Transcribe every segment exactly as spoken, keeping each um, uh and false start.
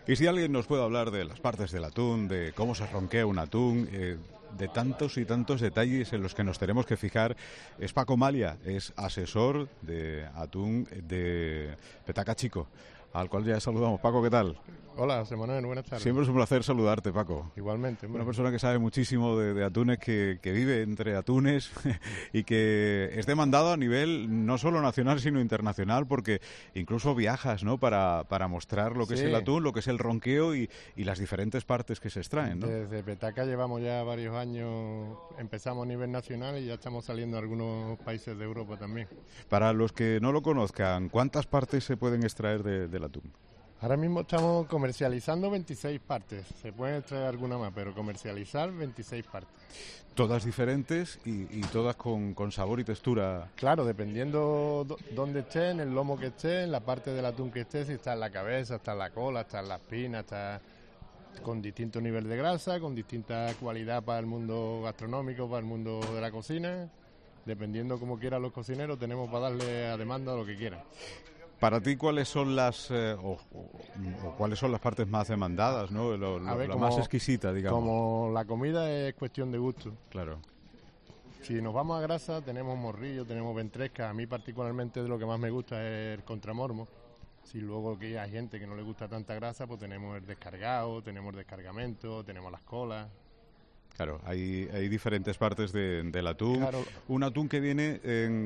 Y si alguien nos puede hablar de las partes del atún, de cómo se ronquea un atún, eh, de tantos y tantos detalles en los que nos tenemos que fijar, es Paco Malia, es asesor de atún de Petaca Chico, al cual ya saludamos. Paco, ¿qué tal? Hola, José Manuel, buenas tardes. Siempre es un placer saludarte, Paco. Igualmente. Una persona que sabe muchísimo de, de atunes, que, que vive entre atunes y que es demandado a nivel no solo nacional, sino internacional, porque incluso viajas, ¿no?, para, para mostrar lo que sí. es el atún, lo que es el ronqueo y, y las diferentes partes que se extraen, ¿no? Desde Petaca llevamos ya varios años, empezamos a nivel nacional y ya estamos saliendo a algunos países de Europa también. Para los que no lo conozcan, ¿cuántas partes se pueden extraer de, del atún? Ahora mismo estamos comercializando veintiséis partes, se pueden extraer alguna más, pero comercializar veintiséis partes. Todas diferentes y, y todas con, con sabor y textura. Claro, dependiendo do, dónde esté, en el lomo que esté, en la parte del atún que esté, si está en la cabeza, está en la cola, está en la espina, está con distinto nivel de grasa, con distinta cualidad para el mundo gastronómico, para el mundo de la cocina. Dependiendo como quieran los cocineros, tenemos para darle a demanda lo que quieran. Para ti, ¿cuáles son las eh, o, o, o cuáles son las partes más demandadas, ¿no? Lo, lo, ver, la como, más exquisita, digamos. Como la comida es cuestión de gusto. Claro. Si nos vamos a grasa, tenemos morrillo, tenemos ventresca. A mí particularmente de lo que más me gusta es el contramormo. Si luego que hay gente que no le gusta tanta grasa, pues tenemos el descargado, tenemos el descargamento, tenemos las colas. Claro, hay, hay diferentes partes de, del atún. Claro. Un atún que viene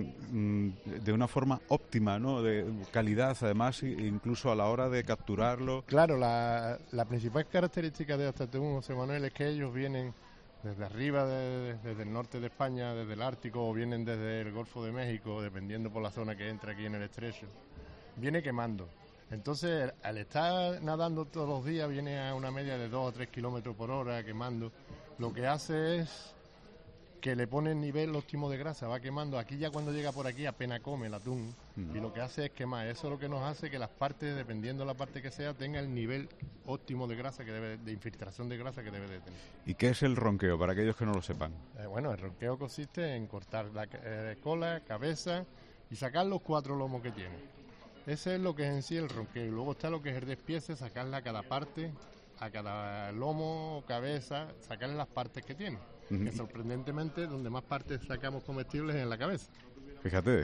en, de una forma óptima, ¿no? De calidad, además, incluso a la hora de capturarlo. Claro, la, la principal característica de este atún, José Manuel, es que ellos vienen desde arriba, de, desde el norte de España, desde el Ártico, o vienen desde el Golfo de México, dependiendo por la zona que entra aquí en el estrecho. Viene quemando. Entonces, al estar nadando todos los días, viene a una media de dos o tres kilómetros por hora quemando. Lo que hace es que le pone el nivel óptimo de grasa, va quemando. Aquí ya cuando llega por aquí apenas come el atún mm. y lo que hace es quemar. Eso es lo que nos hace que las partes, dependiendo de la parte que sea, tenga el nivel óptimo de grasa, que debe, de infiltración de grasa que debe de tener. ¿Y qué es el ronqueo, para aquellos que no lo sepan? Eh, bueno, el ronqueo consiste en cortar la eh, cola, cabeza y sacar los cuatro lomos que tiene. Ese es lo que es en sí el ronqueo. Y luego está lo que es el despiece, sacarle a cada parte, a cada lomo, cabeza, sacarle las partes que tiene. Uh-huh. Que sorprendentemente, donde más partes sacamos comestibles es en la cabeza. Fíjate,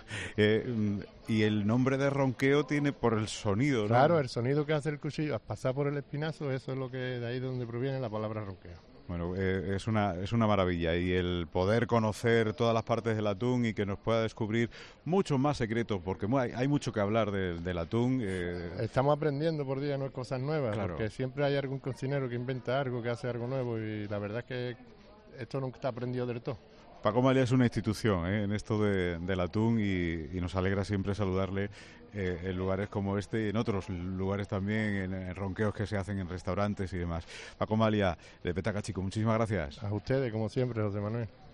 eh, y el nombre de ronqueo tiene por el sonido, ¿no? Claro, el sonido que hace el cuchillo al pasar por el espinazo, eso es lo que de ahí de donde proviene la palabra ronqueo. Bueno, eh, es una es una maravilla, y el poder conocer todas las partes del atún y que nos pueda descubrir muchos más secretos, porque hay, hay mucho que hablar de, del atún. Eh... Estamos aprendiendo por día no cosas nuevas, claro. Porque siempre hay algún cocinero que inventa algo, que hace algo nuevo, y la verdad es que esto nunca está aprendido del todo. Paco Malia es una institución ¿eh? en esto de, del atún, y, y nos alegra siempre saludarle eh, en lugares como este y en otros lugares también, en, en ronqueos que se hacen en restaurantes y demás. Paco Malia, de Petaca Chico, muchísimas gracias. A ustedes, como siempre, José Manuel.